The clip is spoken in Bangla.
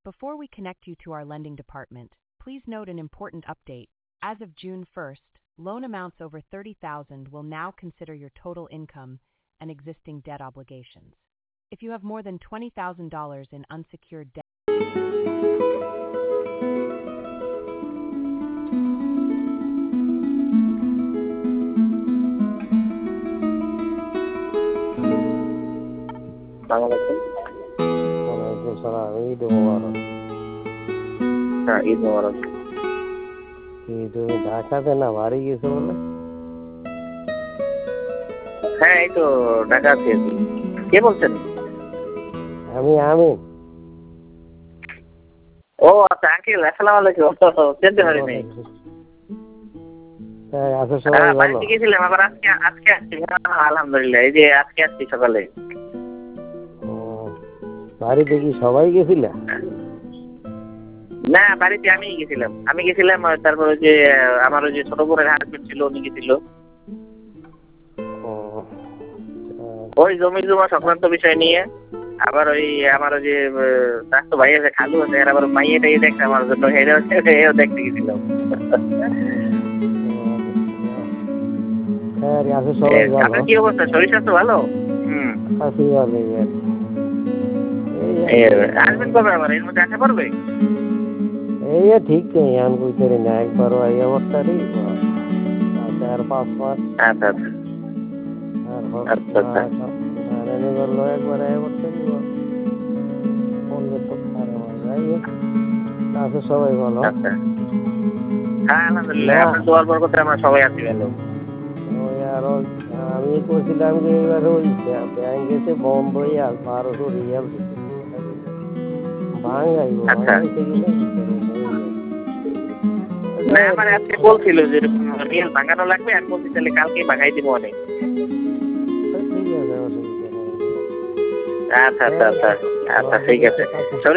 Before we connect you to our lending department, please note an important update. As of June 1st, loan amounts over $30,000 will now consider your total income and existing debt obligations. If you have more than $20,000 in unsecured debt, ওয়ালাইকুম সালাম। ঈদ মোবারক। হ্যাঁ, ঈদ মোবারক। কি তুমি ঢাকাতে না বাড়ি গেছো বলে? হ্যাঁ, এই তো ঢাকা আছি। কে বলছেন? আমি আমিন। ও আচ্ছা, আঙ্কেল আসসালামু আলাইকুম। চিনতে পারিনি। হ্যাঁ, আছো সবাই ভালো? বাড়িতে গেছিলাম, আবার আজকে আসছি। হ্যাঁ, আলহামদুলিল্লাহ। এই যে আজকে আসছি সকালে। বাড়িতে কি সবাই গেছিল? না, বাড়িতে আমি গেছিলাম। তারপর ওই যে আমার ওই যে ছোট বোনের হাজবেন্ড ছিল, উনি গেছিল। ওই জমি জমা সংক্রান্ত বিষয় নিয়ে। আবার ওই আমার ওই যে চাচাতো ভাই আছে, খালু আছে, এর আবার মাইয়ে টাইয়ে দেখছে আমার জন্য, এও দেখতে গেছিলাম। আছো সবাই ভালো? আপনার কি অবস্থা? শরীর স্বাস্থ্য ভালো? আছি ভালো। আসবেন কবে আবার? এর মধ্যে আসা পারবে? এই ঠিক নেই, আমি বুঝতে পারি না। একবারও আইয়া বর্তারি আর 5 মাস। আচ্ছা আচ্ছা আচ্ছা আচ্ছা। একবার আইয়া বর্তারি বললে তো খারাপ হয়। আছে সবাই ভালো? আচ্ছা, হ্যাঁ আলহামদুলিল্লাহ। আপনার দোয়ার বরকতে আমরা সবাই আছি ভালো। ওই আরো আমি করছিলাম যে এবার ওই ব্যাংক এসে বন্ধই আর 1200 রিয়াল ভাঙাইব। আচ্ছা। গেলে না, আমার আজকে বলছিল যে রিয়েল ভাঙানো লাগবে, আমি বলছি তাহলে কালকে ভাঙাই দিব অনেক। ঠিক আছে, অসুবিধা নেই। আচ্ছা আচ্ছা আচ্ছা আচ্ছা, ঠিক আছে।